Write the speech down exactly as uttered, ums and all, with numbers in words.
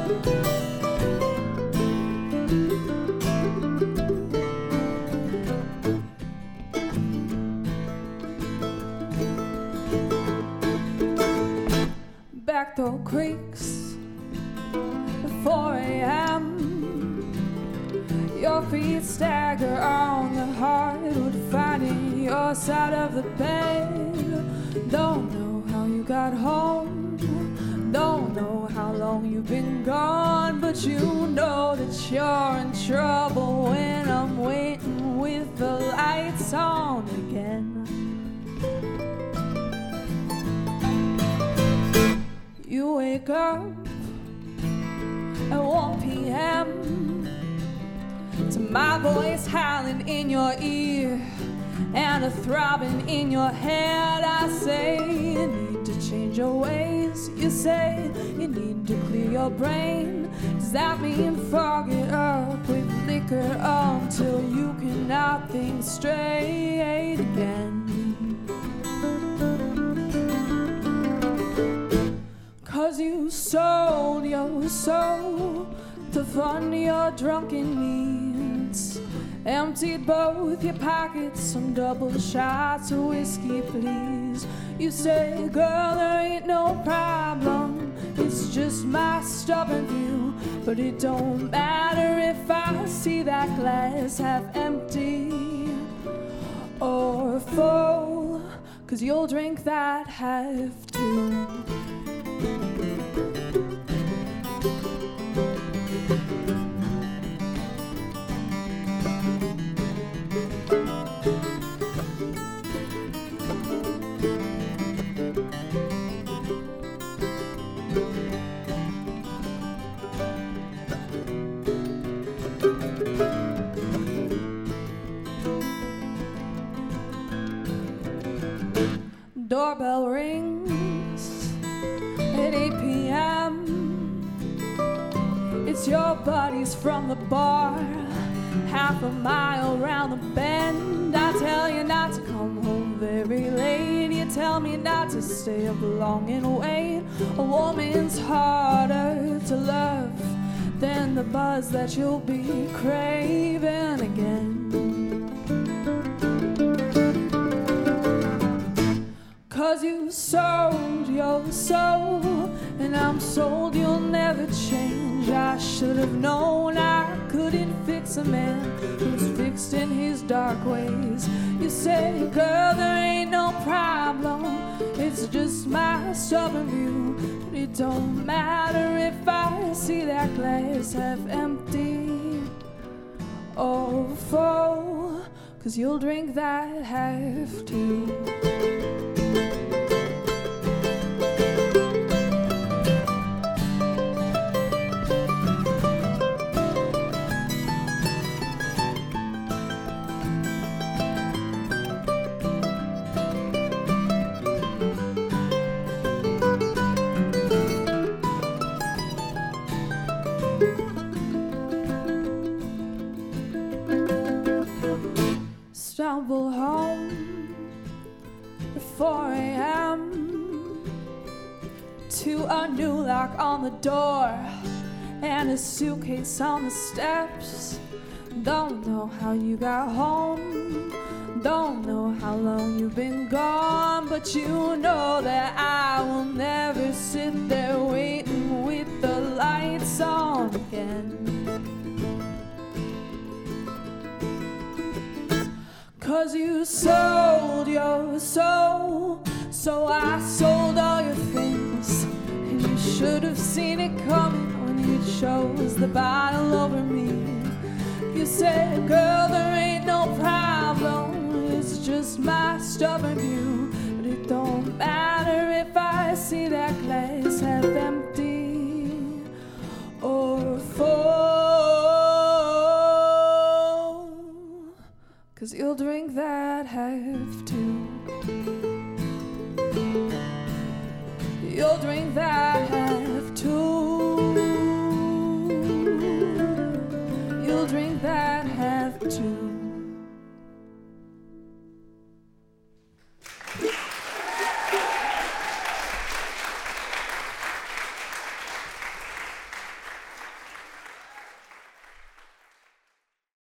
Backdoor creaks at four a.m. Your feet stagger on the hardwood, finding your side of the bed. Don't know how you got home, don't know how long you've been gone, but you know that you're in trouble when I'm waiting with the lights on again. You wake up at one p.m. to my voice howling in your ear and a throbbing in your head. I say you need to change your ways. You say you need to clear your brain. Does that mean fog it up with liquor until you cannot think straight again? Cause you sold your soul to fund your drunken needs. Emptied both your pockets, some double shots of whiskey, please. You say, girl, there ain't no problem, it's just my stubborn view. But it don't matter if I see that glass half empty or full, cause you'll drink that half too. Doorbell rings at eight p.m. It's your buddies from the bar, half a mile round the bend. I tell you not to come home very late. You tell me not to stay up long and wait. A woman's harder to love than the buzz that you'll be craving again. Cause you sold your soul, and I'm sold you'll never change. I should have known I couldn't fix a man who's fixed in his dark ways. You say, girl, there ain't no problem, it's just my stubborn view. But it don't matter if I see that glass half empty or full, cause you'll drink that half too. Stumble home at four a.m. to a new lock on the door and a suitcase on the steps. Don't know how you got home, don't know how long you've been gone, but you know that I will never sit there waiting with the lights on again. Cause you sold your soul, so I sold all your things. And you should have seen it coming when you chose the bottle over me. You said, girl, there ain't no problem, it's just my stubborn view. But it don't matter if I see that glass half empty or full, cause you'll drink that half too. You'll drink that half too. You'll drink that half too.